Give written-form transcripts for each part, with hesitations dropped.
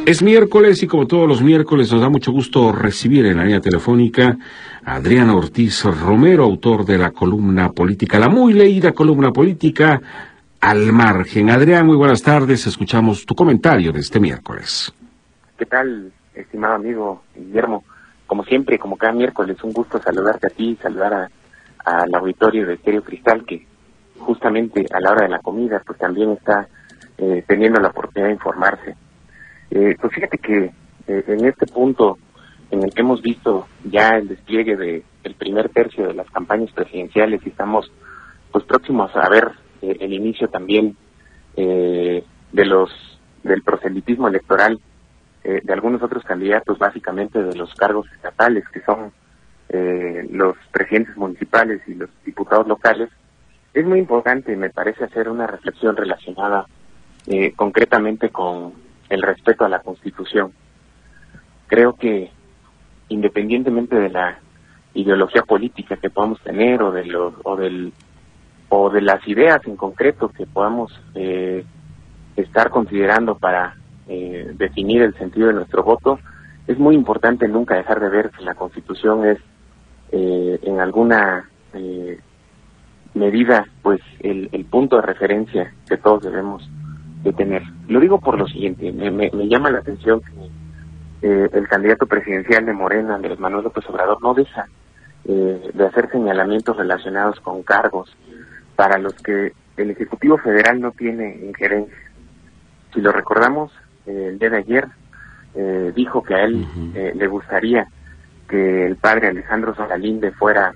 Es miércoles y como todos los miércoles nos da mucho gusto recibir en la línea telefónica a Adrián Ortiz Romero, autor de la columna política, la muy leída columna política Al Margen. Adrián, muy buenas tardes, escuchamos tu comentario de este miércoles. ¿Qué tal, estimado amigo Guillermo? Como siempre, como cada miércoles, un gusto saludarte a ti y saludar al auditorio de Estéreo Cristal, que justamente a la hora de la comida pues también está teniendo la oportunidad de informarse. Pues fíjate que en este punto en el que hemos visto ya el despliegue del primer tercio de las campañas presidenciales y estamos pues próximos a ver el inicio también del proselitismo electoral de algunos otros candidatos, básicamente de los cargos estatales, que son los presidentes municipales y los diputados locales, es muy importante, me parece, hacer una reflexión relacionada concretamente con el respeto a la Constitución. Creo que independientemente de la ideología política que podamos tener o de las ideas en concreto que podamos estar considerando para definir el sentido de nuestro voto, es muy importante nunca dejar de ver que la Constitución es en alguna medida pues el punto de referencia que todos debemos de tener. Lo digo por lo siguiente, me llama la atención que el candidato presidencial de Morena, Andrés Manuel López Obrador, no deja de hacer señalamientos relacionados con cargos para los que el Ejecutivo Federal no tiene injerencia. Si lo recordamos, el día de ayer dijo que a él le gustaría que el padre Alejandro Solalinde fuera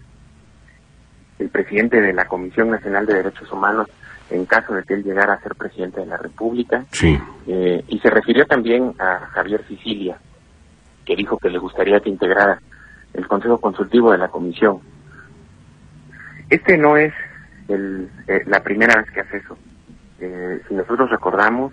el presidente de la Comisión Nacional de Derechos Humanos en caso de que él llegara a ser presidente de la República. Sí. Y se refirió también a Javier Sicilia, que dijo que le gustaría que integrara el Consejo Consultivo de la Comisión. Este no es la primera vez que hace eso. Si nosotros recordamos,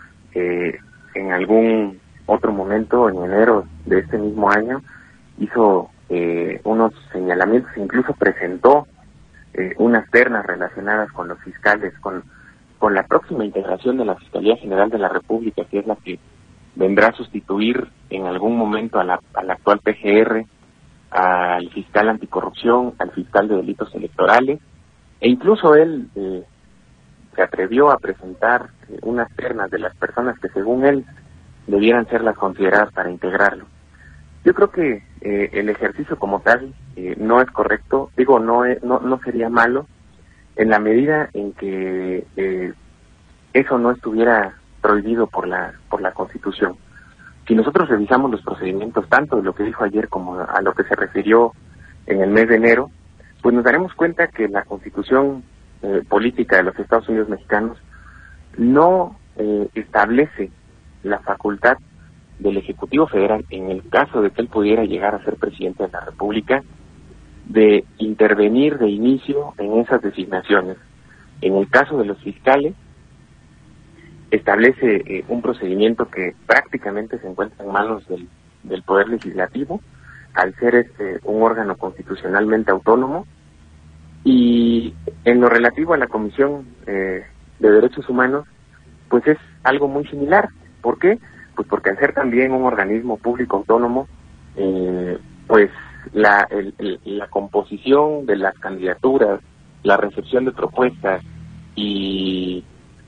en algún otro momento, en enero de este mismo año, hizo unos señalamientos, incluso presentó unas ternas relacionadas con los fiscales, con la próxima integración de la Fiscalía General de la República, que es la que vendrá a sustituir en algún momento al actual PGR, al fiscal anticorrupción, al fiscal de delitos electorales, e incluso él se atrevió a presentar unas ternas de las personas que según él debieran ser las consideradas para integrarlo. Yo creo que el ejercicio como tal no es correcto, digo, no sería malo en la medida en que eso no estuviera prohibido por la Constitución. Si nosotros revisamos los procedimientos, tanto de lo que dijo ayer como a lo que se refirió en el mes de enero, pues nos daremos cuenta que la Constitución política de los Estados Unidos mexicanos no establece la facultad del Ejecutivo Federal, en el caso de que él pudiera llegar a ser presidente de la República, de intervenir de inicio en esas designaciones. En el caso de los fiscales, establece un procedimiento que prácticamente se encuentra en manos del Poder Legislativo, al ser un órgano constitucionalmente autónomo, y en lo relativo a la Comisión de Derechos Humanos, pues es algo muy similar. ¿Por qué? Pues porque al ser también un organismo público autónomo, pues la composición de las candidaturas, la recepción de propuestas y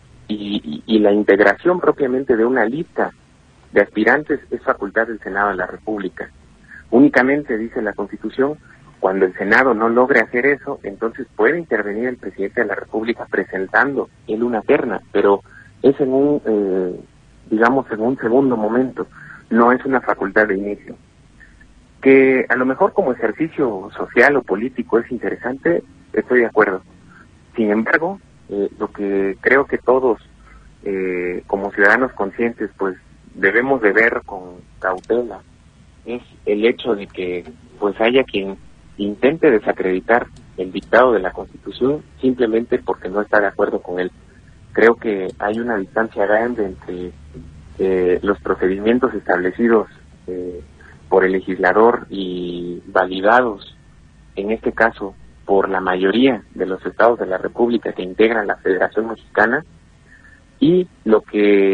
la integración propiamente de una lista de aspirantes es facultad del Senado de la República. Únicamente, dice la Constitución, cuando el Senado no logre hacer eso, entonces puede intervenir el presidente de la República presentando él una terna, pero es en un segundo momento, no es una facultad de inicio. Que a lo mejor como ejercicio social o político es interesante, estoy de acuerdo. Sin embargo, lo que creo que todos, como ciudadanos conscientes, pues debemos de ver con cautela, es el hecho de que pues haya quien intente desacreditar el dictado de la Constitución simplemente porque no está de acuerdo con él. Creo que hay una distancia grande entre los procedimientos establecidos por el legislador y validados, en este caso, por la mayoría de los estados de la República que integran la Federación Mexicana, y lo que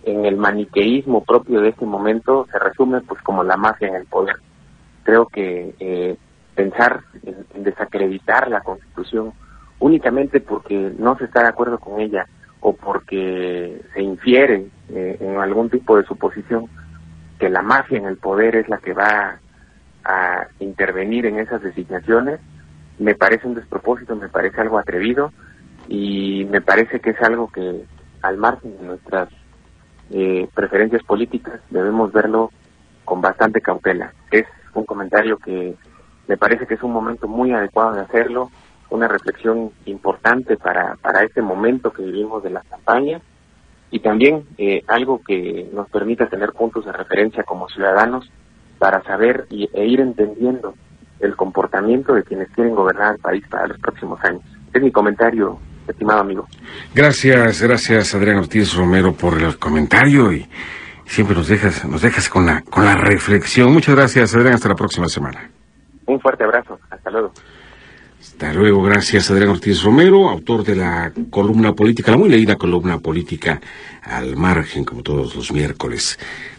en el maniqueísmo propio de este momento se resume pues como la mafia en el poder. Creo que pensar en desacreditar la Constitución únicamente porque no se está de acuerdo con ella o porque se infiere en algún tipo de suposición que la mafia en el poder es la que va a intervenir en esas designaciones, me parece un despropósito, me parece algo atrevido y me parece que es algo que al margen de nuestras preferencias políticas debemos verlo con bastante cautela. Es un comentario que me parece que es un momento muy adecuado de hacerlo, una reflexión importante para este momento que vivimos de las campañas y también algo que nos permita tener puntos de referencia como ciudadanos para saber e ir entendiendo el comportamiento de quienes quieren gobernar el país para los próximos años. Es mi comentario, estimado amigo. Gracias Adrián Ortiz Romero por el comentario y siempre nos dejas con la reflexión. Muchas gracias, Adrián, hasta la próxima semana. Un fuerte abrazo, hasta luego. Hasta luego, gracias Adrián Ortiz Romero, autor de la columna política, la muy leída columna política Al Margen, como todos los miércoles.